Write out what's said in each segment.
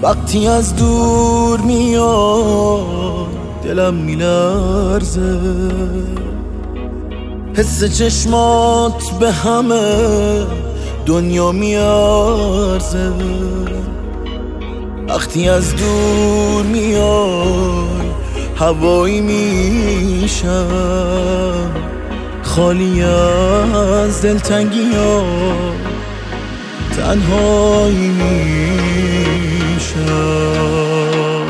وقتی از دور میاد دلم میلرزه، حس چشمات به همه دنیا میارزه. وقتی از دور میای هوایی میشم، خالی از دلتنگی ها تنهایی میشم.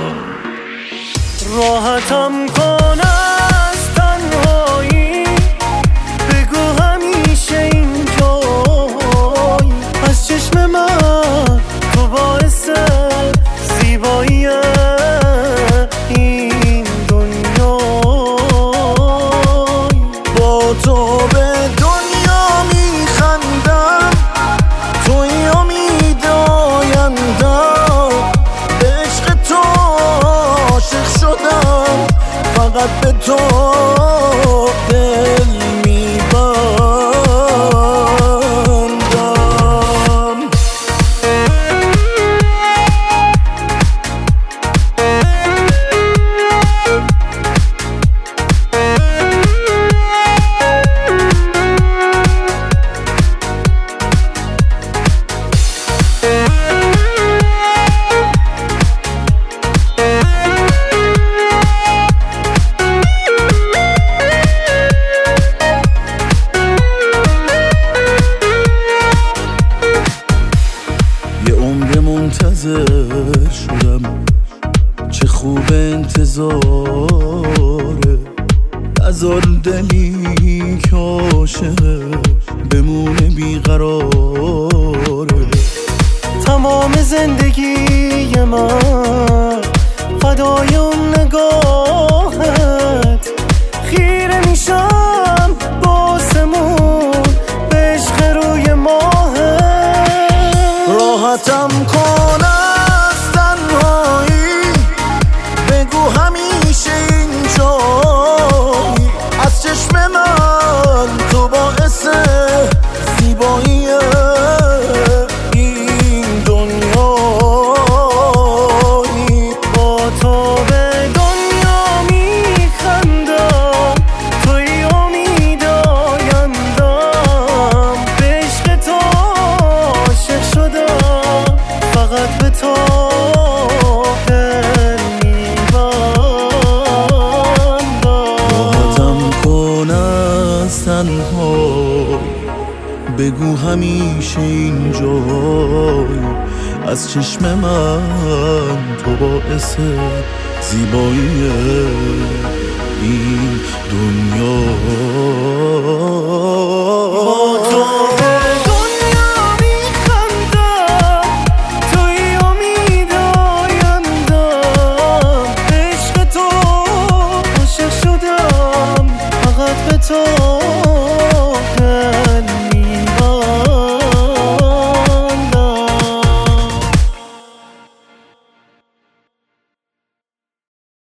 راحتم کن از تنهایی، بگو همیشه اینجایی. از چشم من تو باعث زیبایی این دنیایی. با تو به دنیا میخندم، توی امید آیندم. به عشق تو عاشق شدم، فقط به تو دل میبندم. منتظر شدم، چه خوب انتظاره. نذار دلی که عاشقه بمونه بیقراره. تمام زندگی من فدای اون نگاهت، خیره میشم باسمون به عشق روی ماهت. راحتم کن از تنهایی، بگو همیشه اینجایی. از چشم من تو باعث زیبایی این دنیایی. با تو به دنیا میخندم، توی امید آیندم. به عشق تو عاشق شدم، فقط به تو دل میبندم. راحتم کن از تنهایی، بگو همیشه اینجایی. از چشم من تو باعث زیبایی این دنیا.